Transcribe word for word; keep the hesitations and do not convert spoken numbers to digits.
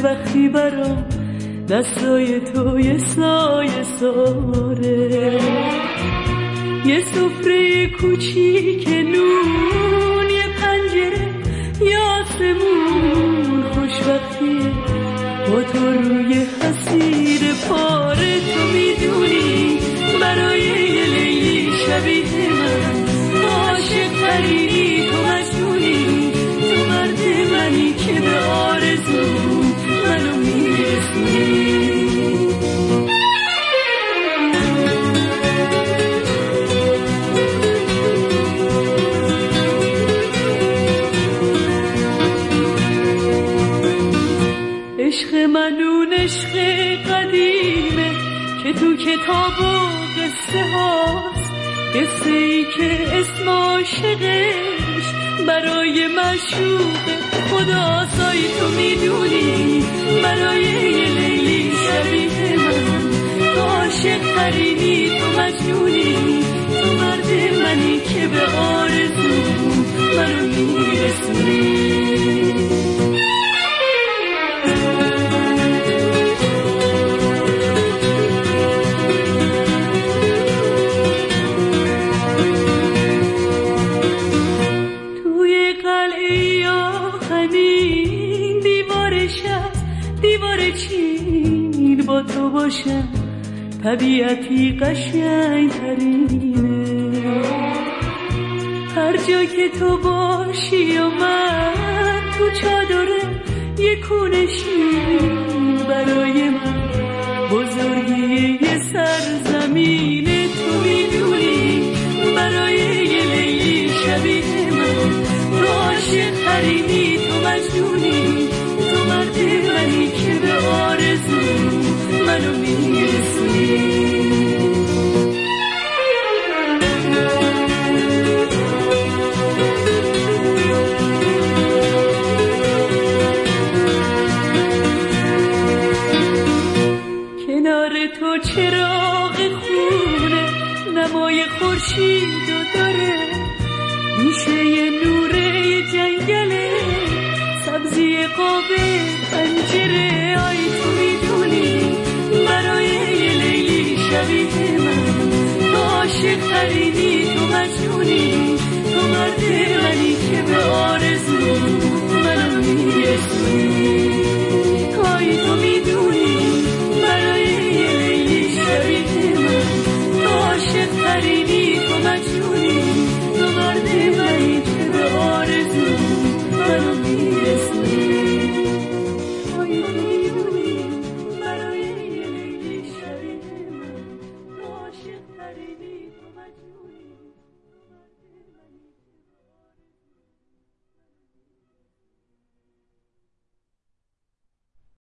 وقتی برام دستای تو یه سایه ساره، یه سفره کوچیک نون، یه پنجره یه آسمون خوشبختیه با تو روی حسیر پاره. تو میدونی برای یه لیلی شبیه من عاشق ترینی، تو مجنونی، تو مرد منی که به آرزو منو میرسونی. عشق من اون عشق قدیمه که تو کتاب و قصه هاست، قصه ای که اسم عاشقش برای معشوق خداست. آی تو میدونی برای یه لیلی شبیه من تو عاشق ترینی، تو مجنونی، تو مرد منی که به آرزو منو میرسونی. دیوار چین با تو باشم طبیعتی قشنگ ترینه، هر جا که تو باشی و من تو چادره یه کونشین برای من بزرگی یه سرزمینه. تو میدونی برای یه لیلی شبیه من تو عاشق ترینی، تو مجنونی، تو مرد منی که به آرزو منو میرسونی. کنار تو چراغ خونه نمای خورشیدو داره، میشه یه نوره جنگله سبزی قاب پنجره. آی تو میدونی برای یه لیلی شبیه من تو عاشق ترینی، تو مجنونی، تو مرد منی که به آرزو منو میرسونی. آی تو میدونی برای یه لیلی شبیه من تو عاشق ترینی، تو مجنونی، تو مرد منی که به آرزو منو میرسونی. آی تو میدونی برای یه لیلی شبیه من تو عاشق ترینی، تو مجنونی.